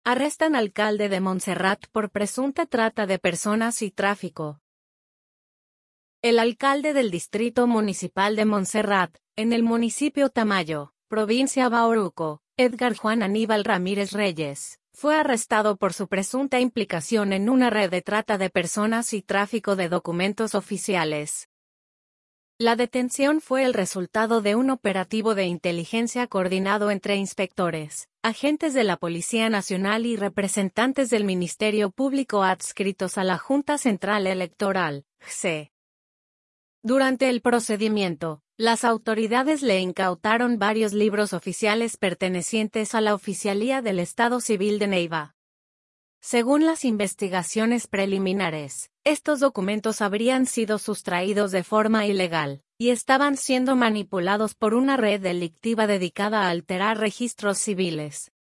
Arrestan alcalde de Montserrat por presunta trata de personas y tráfico. El alcalde del Distrito Municipal de Montserrat, en el municipio Tamayo, provincia Bauruco, Edgar Juan Aníbal Ramírez Reyes, fue arrestado por su presunta implicación en una red de trata de personas y tráfico de documentos oficiales. La detención fue el resultado de un operativo de inteligencia coordinado entre inspectores, agentes de la Policía Nacional y representantes del Ministerio Público adscritos a la Junta Central Electoral, JCE. Durante el procedimiento, las autoridades le incautaron varios libros oficiales pertenecientes a la Oficialía del Estado Civil de Neiva. Según las investigaciones preliminares, estos documentos habrían sido sustraídos de forma ilegal, y estaban siendo manipulados por una red delictiva dedicada a alterar registros civiles.